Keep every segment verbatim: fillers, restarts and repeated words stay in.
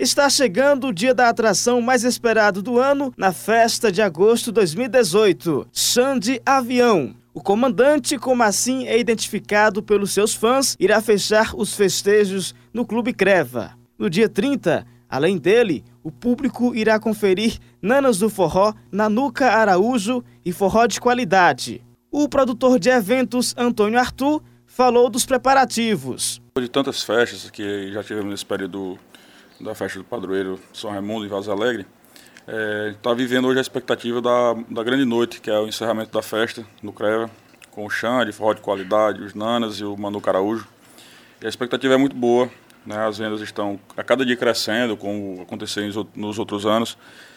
Está chegando o dia da atração mais esperado do ano na festa de agosto de dois mil e dezoito, Xande Avião. O comandante, como assim é identificado pelos seus fãs, irá fechar os festejos no Clube Creva. No dia trinta, além dele, o público irá conferir Nanas do Forró, Nanuca Araújo e forró de qualidade. O produtor de eventos, Antônio Arthur, falou dos preparativos. De tantas festas que já tivemos nesse período da festa do padroeiro São Raimundo e Vaza Alegre, está é, vivendo hoje a expectativa da, da grande noite, que é o encerramento da festa no Creva, com o Xande, forró de qualidade, os Nanas e o Nanuca Araújo. E a expectativa é muito boa, né? As vendas estão a cada dia crescendo, como aconteceu nos outros anos,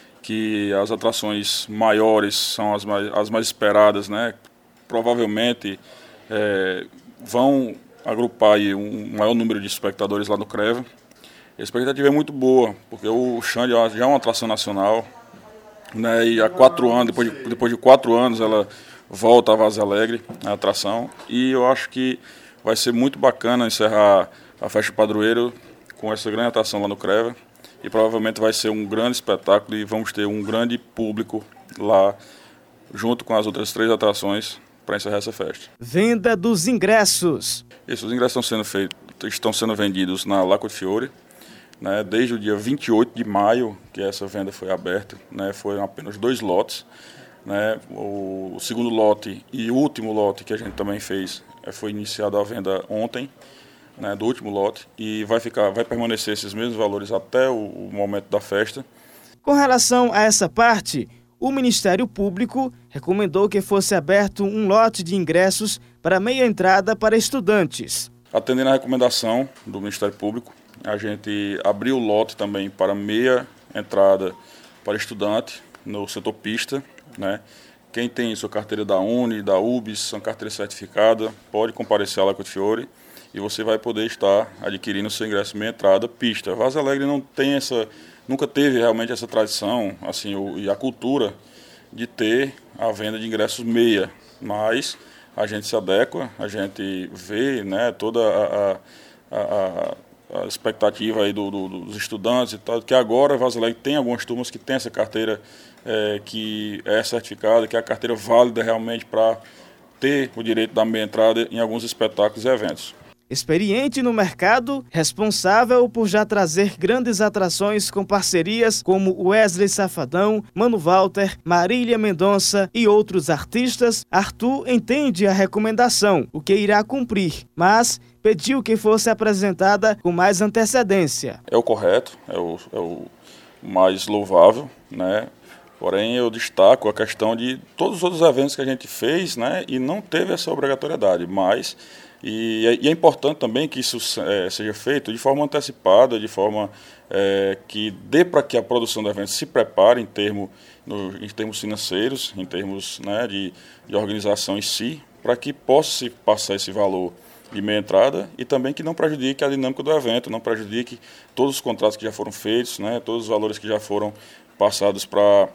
que as atrações maiores são as mais, as mais esperadas, né? Provavelmente é, vão agrupar aí um maior número de espectadores lá no Creva. A expectativa é muito boa, porque o Xande já é uma atração nacional, né? E há quatro anos, depois de, depois de quatro anos, ela volta a Vaza Alegre, a atração. E eu acho que vai ser muito bacana encerrar a festa do padroeiro com essa grande atração lá no Creva. E provavelmente vai ser um grande espetáculo e vamos ter um grande público lá, junto com as outras três atrações, para encerrar essa festa. Venda dos ingressos. Isso, os ingressos estão sendo feitos, estão sendo vendidos na Lago de Fiore, né, desde o dia vinte e oito de maio, que essa venda foi aberta, né, foram apenas dois lotes, né, o segundo lote e o último lote que a gente também fez, foi iniciada a venda ontem, né, do último lote, e vai, ficar, vai permanecer esses mesmos valores até o, o momento da festa. Com relação a essa parte, o Ministério Público recomendou que fosse aberto um lote de ingressos para meia entrada para estudantes. Atendendo a recomendação do Ministério Público, a gente abriu o lote também para meia entrada para estudante no setor pista, né? Quem tem sua carteira da Uni, da U B S, sua carteira certificada, pode comparecer à Lago de Fiore e você vai poder estar adquirindo seu ingresso meia entrada pista. Vaza Alegre não tem essa, nunca teve realmente essa tradição, assim, o, e a cultura de ter a venda de ingressos meia, mas a gente se adequa, a gente vê, né, toda a, a, a a expectativa aí do, do, dos estudantes e tal, que agora a Vaza Alegre tem algumas turmas que tem essa carteira é, que é certificada, que é a carteira válida realmente para ter o direito da meia entrada em alguns espetáculos e eventos. Experiente no mercado, responsável por já trazer grandes atrações com parcerias como Wesley Safadão, Mano Walter, Marília Mendonça e outros artistas, Arthur entende a recomendação, o que irá cumprir, mas pediu que fosse apresentada com mais antecedência. É o correto, é o, é o mais louvável, né? Porém, eu destaco a questão de todos os outros eventos que a gente fez, né, e não teve essa obrigatoriedade, mas e é, e é importante também que isso é, seja feito de forma antecipada, de forma é, que dê para que a produção do evento se prepare em, termo, no, em termos financeiros, em termos, né, de, de organização em si, para que possa se passar esse valor de meia entrada e também que não prejudique a dinâmica do evento, não prejudique todos os contratos que já foram feitos, né, todos os valores que já foram passados para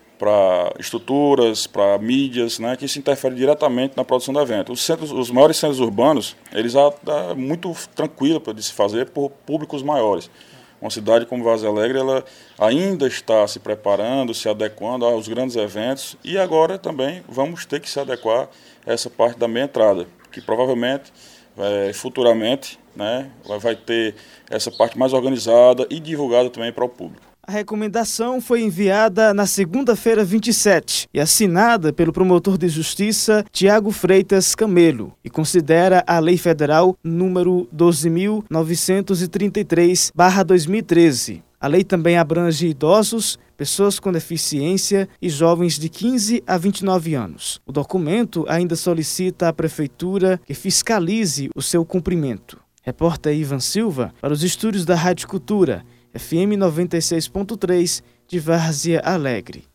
para estruturas, para mídias, né, que isso interfere diretamente na produção do evento. Os, centros, os maiores centros urbanos, eles são muito tranquilos de se fazer por públicos maiores. Uma cidade como Vaza Alegre, ela ainda está se preparando, se adequando aos grandes eventos e agora também vamos ter que se adequar a essa parte da meia entrada, que provavelmente, é, futuramente, né, vai ter essa parte mais organizada e divulgada também para o público. A recomendação foi enviada na segunda-feira vinte e sete e assinada pelo promotor de justiça Tiago Freitas Camelo e considera a Lei Federal número doze mil novecentos e trinta e três barra dois mil e treze. A lei também abrange idosos, pessoas com deficiência e jovens de quinze a vinte e nove anos. O documento ainda solicita à Prefeitura que fiscalize o seu cumprimento. Repórter Ivan Silva para os estúdios da Rádio Cultura, F M noventa e seis ponto três de Várzea Alegre.